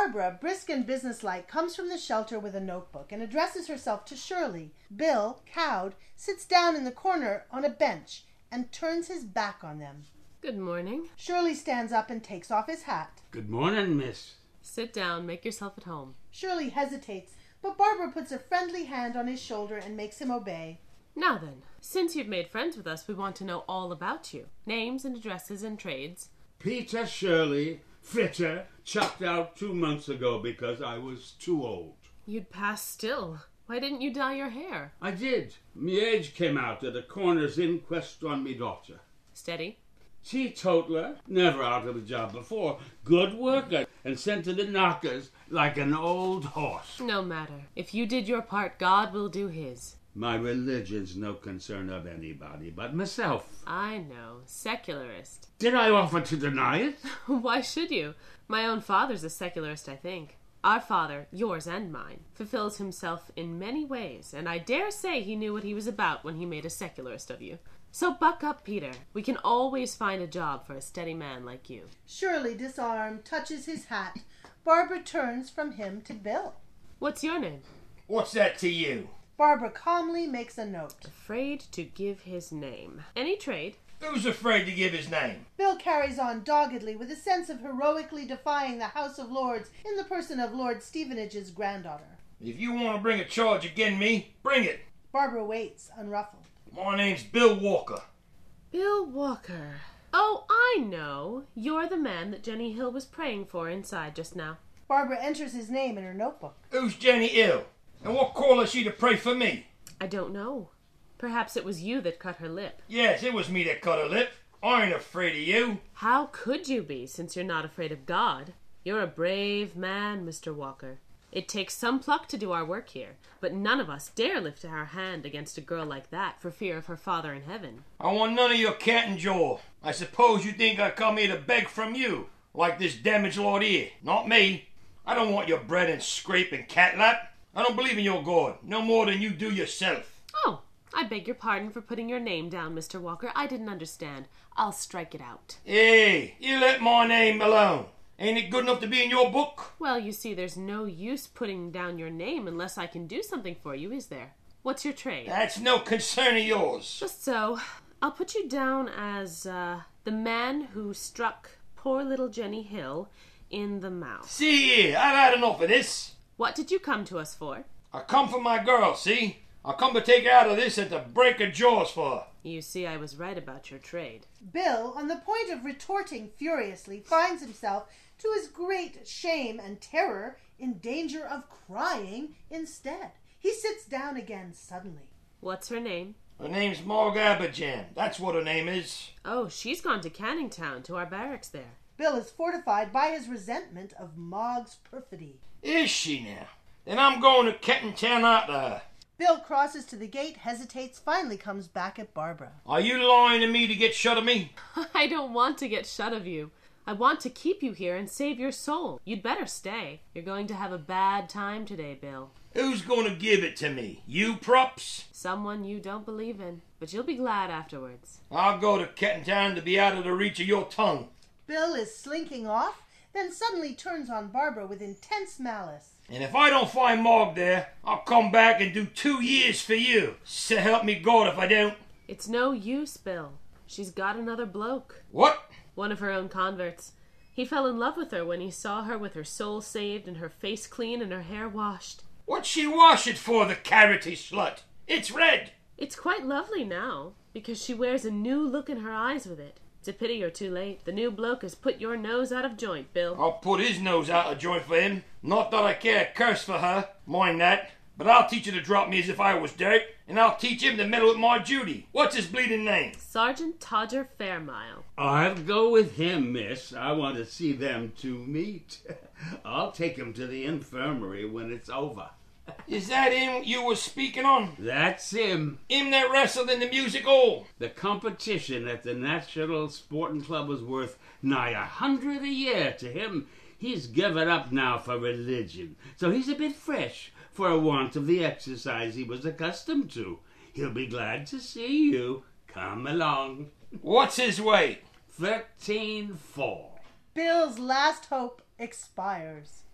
Barbara, brisk and businesslike, comes from the shelter with a notebook and addresses herself to Shirley. Bill, cowed, sits down in the corner on a bench and turns his back on them. Good morning. Shirley stands up and takes off his hat. Good morning, miss. Sit down. Make yourself at home. Shirley hesitates, but Barbara puts a friendly hand on his shoulder and makes him obey. Now then, since you've made friends with us, we want to know all about you. Names and addresses and trades. Peter Shirley, fitter, chucked out 2 months ago because I was too old. You'd pass still. Why didn't you dye your hair? I did. Me age came out at a coroner's inquest on me daughter. Steady. Teetotaler, never out of a job before, good worker, and sent to the knockers like an old horse. No matter. If you did your part, God will do his. My religion's no concern of anybody but myself. I know. Secularist. Did I offer to deny it? Why should you? My own father's a secularist, I think. Our father, yours and mine, fulfills himself in many ways, and I dare say he knew what he was about when he made a secularist of you. So buck up, Peter. We can always find a job for a steady man like you. Shirley, disarmed, touches his hat. Barbara turns from him to Bill. What's your name? What's that to you? Barbara calmly makes a note. Afraid to give his name. Any trade? Who's afraid to give his name? Bill carries on doggedly with a sense of heroically defying the House of Lords in the person of Lord Stevenage's granddaughter. If you want to bring a charge against me, bring it. Barbara waits, unruffled. My name's Bill Walker. Bill Walker. Oh, I know. You're the man that Jenny Hill was praying for inside just now. Barbara enters his name in her notebook. Who's Jenny Hill? And what call has she to pray for me? I don't know. Perhaps it was you that cut her lip. Yes, it was me that cut her lip. I ain't afraid of you. How could you be, since you're not afraid of God? You're a brave man, Mr. Walker. It takes some pluck to do our work here, but none of us dare lift our hand against a girl like that for fear of her father in heaven. I want none of your cat and jaw. I suppose you think I come here to beg from you, like this damaged lord here. Not me. I don't want your bread and scrape and cat lap. I don't believe in your God, no more than you do yourself. Oh, I beg your pardon for putting your name down, Mr. Walker. I didn't understand. I'll strike it out. Hey, you let my name alone. Ain't it good enough to be in your book? Well, you see, there's no use putting down your name unless I can do something for you, is there? What's your trade? That's no concern of yours. Just so. I'll put you down as, the man who struck poor little Jenny Hill in the mouth. See here, I've had enough of this. What did you come to us for? I come for my girl, see? I come to take her out of this and to break her jaws for her. You see, I was right about your trade. Bill, on the point of retorting furiously, finds himself, to his great shame and terror, in danger of crying instead. He sits down again suddenly. What's her name? Her name's Morg Aberjan. That's what her name is. Oh, she's gone to Canning Town, to our barracks there. Bill is fortified by his resentment of Mog's perfidy. Is she now? Then I'm going to Canning Town after her. Bill crosses to the gate, hesitates, finally comes back at Barbara. Are you lying to me to get shut of me? I don't want to get shut of you. I want to keep you here and save your soul. You'd better stay. You're going to have a bad time today, Bill. Who's going to give it to me? You, props? Someone you don't believe in, but you'll be glad afterwards. I'll go to Canning Town to be out of the reach of your tongue. Bill is slinking off, then suddenly turns on Barbara with intense malice. And if I don't find Morg there, I'll come back and do 2 years for you. So help me God if I don't. It's no use, Bill. She's got another bloke. What? One of her own converts. He fell in love with her when he saw her with her soul saved and her face clean and her hair washed. What'd she wash it for, the carroty slut? It's red. It's quite lovely now, because she wears a new look in her eyes with it. It's a pity you're too late. The new bloke has put your nose out of joint, Bill. I'll put his nose out of joint for him. Not that I care a curse for her. Mind that. But I'll teach her to drop me as if I was dirt, and I'll teach him to meddle with my Judy. What's his bleeding name? Sergeant Todger Fairmile. I'll go with him, miss. I want to see them two meet. I'll take him to the infirmary when it's over. Is that him you was speaking on? That's him. Him that wrestled in the music hall? The competition at the National Sporting Club was worth nigh 100 a year to him. He's given up now for religion, so he's a bit fresh for a want of the exercise he was accustomed to. He'll be glad to see you. Come along. What's his weight? 13-4. Bill's last hope expires.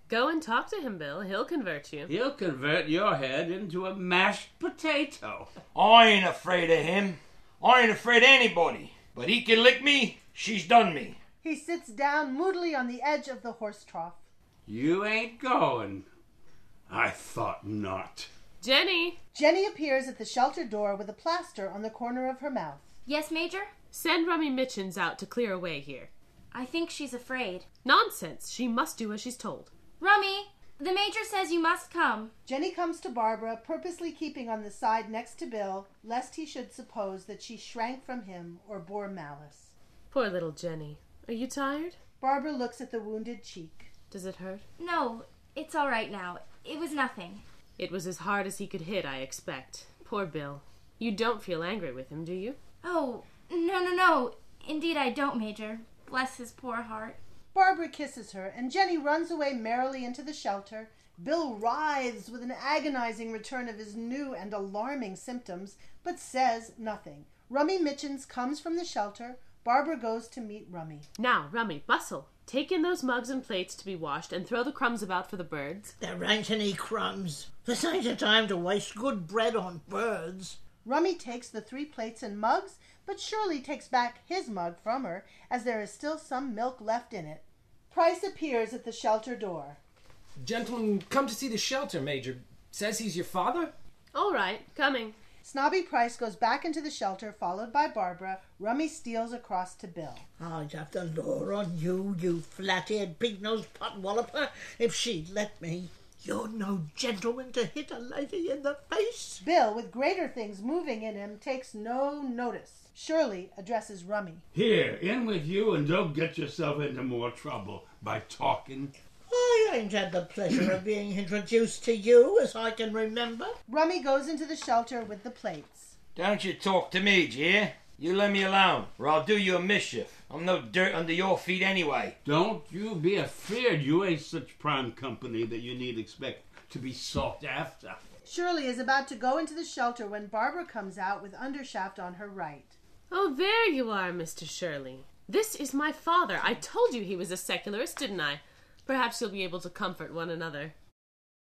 Go and talk to him, Bill. He'll convert you. He'll convert your head into a mashed potato. I ain't afraid of him. I ain't afraid of anybody. But he can lick me, she's done me. He sits down moodily on the edge of the horse trough. You ain't going. I thought not. Jenny! Jenny appears at the shelter door with a plaster on the corner of her mouth. Yes, Major? Send Rummy Mitchins out to clear away here. I think she's afraid. Nonsense! She must do as she's told. Rummy, the Major says you must come. Jenny comes to Barbara, purposely keeping on the side next to Bill, lest he should suppose that she shrank from him or bore malice. Poor little Jenny. Are you tired? Barbara looks at the wounded cheek. Does it hurt? No, it's all right now. It was nothing. It was as hard as he could hit, I expect. Poor Bill. You don't feel angry with him, do you? Oh, no. Indeed I don't, Major. Bless his poor heart. Barbara kisses her, and Jenny runs away merrily into the shelter. Bill writhes with an agonizing return of his new and alarming symptoms, but says nothing. Rummy Mitchins comes from the shelter. Barbara goes to meet Rummy. Now, Rummy, bustle. Take in those mugs and plates to be washed and throw the crumbs about for the birds. There ain't any crumbs. This ain't a time to waste good bread on birds. Rummy takes the 3 plates and mugs, but Shirley takes back his mug from her, as there is still some milk left in it. Price appears at the shelter door. Gentleman come to see the shelter, Major. Says he's your father? All right, coming. Snobby Price goes back into the shelter, followed by Barbara. Rummy steals across to Bill. I'd have the law on you, you flat-eared, pig-nosed pot-walloper, if she'd let me. You're no gentleman to hit a lady in the face. Bill, with greater things moving in him, takes no notice. Shirley addresses Rummy. Here, in with you and don't get yourself into more trouble by talking. I ain't had the pleasure of being introduced to you, as I can remember. Rummy goes into the shelter with the plates. Don't you talk to me, dear. You let me alone, or I'll do you a mischief. I'm no dirt under your feet anyway. Don't you be afeard. You ain't such prime company that you need expect to be sought after. Shirley is about to go into the shelter when Barbara comes out with Undershaft on her right. Oh, there you are, Mr. Shirley. This is my father. I told you he was a secularist, didn't I? Perhaps you'll be able to comfort one another.